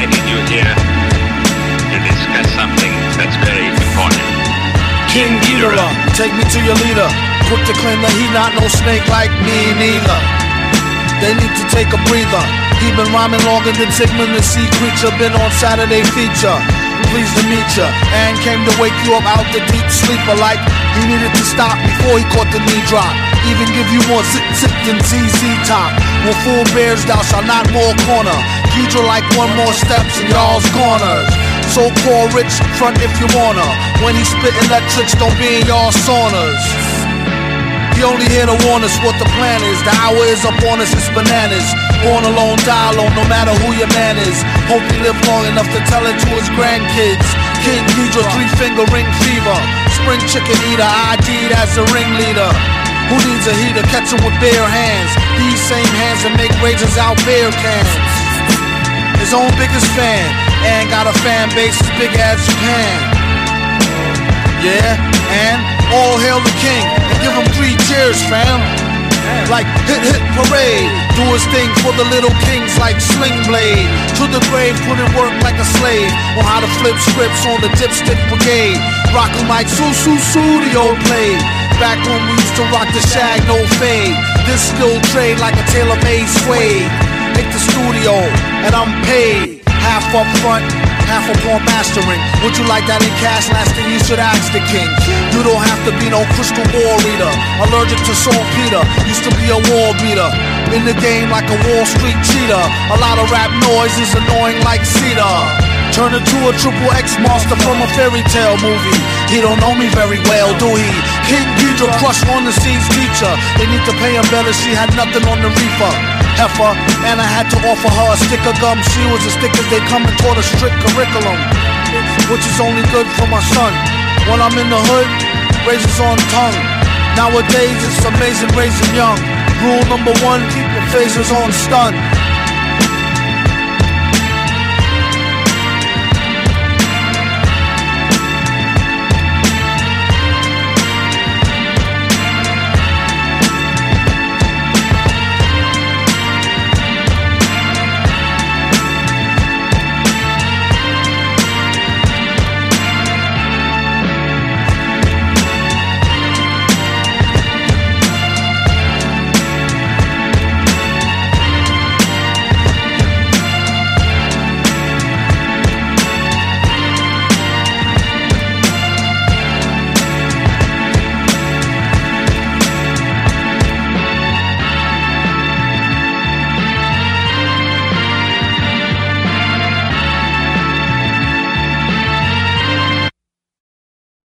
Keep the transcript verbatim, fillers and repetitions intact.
invited you here to discuss something that's very important. King Ghidorah, take me to your leader. Quick to claim that he not no snake like me neither. They need to take a breather. He been rhyming longer than Sigmund the Sea Creature. Been on Saturday feature. Pleased to meet ya. And came to wake you up out the deep sleeper. Like he needed to stop before he caught the knee drop. Even give you more sit sit than Z Z Top. When full bears thou shalt not more corner. Ghidra like one more steps in y'all's corners. So-called rich front if you wanna. When he spit electrics, don't be in y'all saunas. He only here to warn us what the plan is. The hour is up on us, it's bananas. Born alone, die alone, no matter who your man is. Hope he live long enough to tell it to his grandkids. King Ghidra, three-finger ring fever. Spring chicken eater, I D'd as a ringleader. Who needs a heater? Catch him with bare hands. These same hands that make rages out beer cans. His own biggest fan, and got a fan base as big as Japan. Yeah, and all hail the king, and give him three cheers, fam. Like hit hit parade, do his thing for the little kings like Sling Blade. To the grave, put in work like a slave. On how to flip scripts on the dipstick brigade. Rockin' like Su Su Studio played. Back when we used to rock the shag, no fade. This still trade like a tailor-made suede. Make the studio, and I'm paid. Half up front, half upon mastering. Would you like that in cash? Last thing you should ask the king. You don't have to be no crystal ball reader. Allergic to saltpeter, used to be a wall beater. In the game like a Wall Street cheater. A lot of rap noise is annoying like cedar. Turn into a triple X monster from a fairy tale movie. He don't know me very well, do he? King Ghidra crush on the scenes teacher. They need to pay him better, she had nothing on the reefer. Heifer, and I had to offer her a stick of gum. She was as thick as they come and taught a strict curriculum, which is only good for my son. When I'm in the hood, razors on tongue. Nowadays it's amazing raising young. Rule number one, keep your phasers on stun.